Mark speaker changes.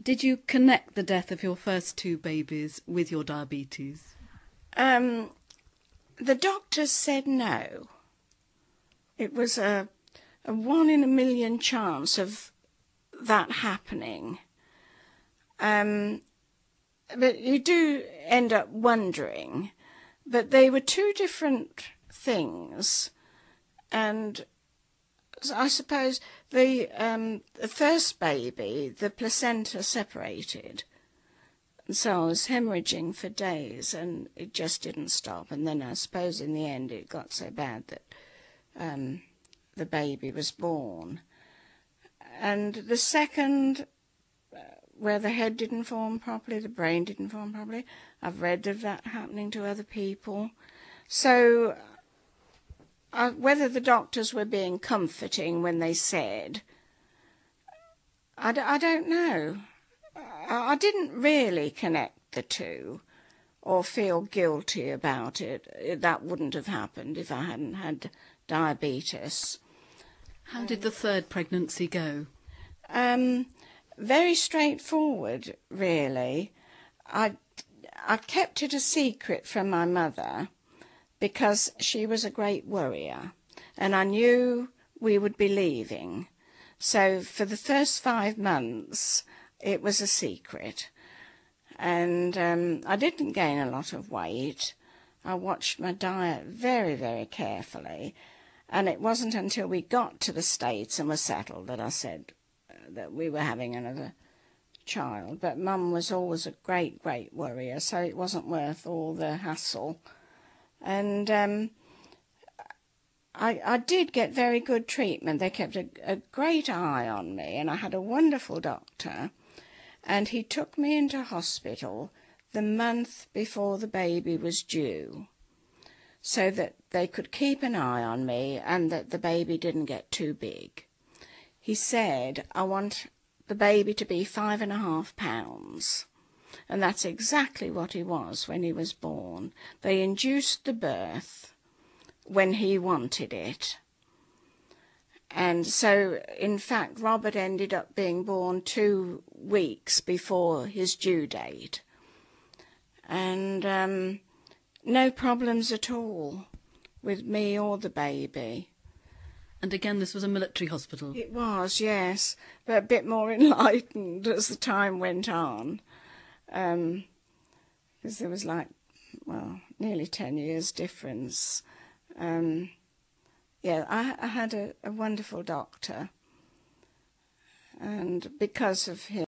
Speaker 1: Did you connect the death of your first two babies with your diabetes?
Speaker 2: The doctors said no. It was a 1 in a million chance of that happening. But you do end up wondering. But they were two different things. And I suppose the first baby, the placenta separated. And so I was hemorrhaging for days and it just didn't stop. And then I suppose in the end it got so bad that the baby was born. And the second, where the head didn't form properly, the brain didn't form properly, I've read of that happening to other people. So whether the doctors were being comforting when they said, I don't know. I didn't really connect the two or feel guilty about it. That wouldn't have happened if I hadn't had diabetes.
Speaker 1: How did the third pregnancy go?
Speaker 2: Very straightforward, really. I kept it a secret from my mother because she was a great worrier and I knew we would be leaving. So for the first 5 months it was a secret. And I didn't gain a lot of weight. I watched my diet very, very carefully. And it wasn't until we got to the States and were settled that I said that we were having another child. But Mum was always a great, great worrier, so it wasn't worth all the hassle. And I did get very good treatment. They kept a great eye on me, and I had a wonderful doctor. And he took me into hospital the month before the baby was due, so that they could keep an eye on me and that the baby didn't get too big. He said, I want the baby to be 5.5 pounds. And that's exactly what he was when he was born. They induced the birth when he wanted it. And so, in fact, Robert ended up being born 2 weeks before his due date. And no problems at all with me or the baby.
Speaker 1: And again, this was a military hospital?
Speaker 2: It was, yes, but a bit more enlightened as the time went on. Because there was nearly 10 years difference. Yeah, I had a wonderful doctor. And because of him,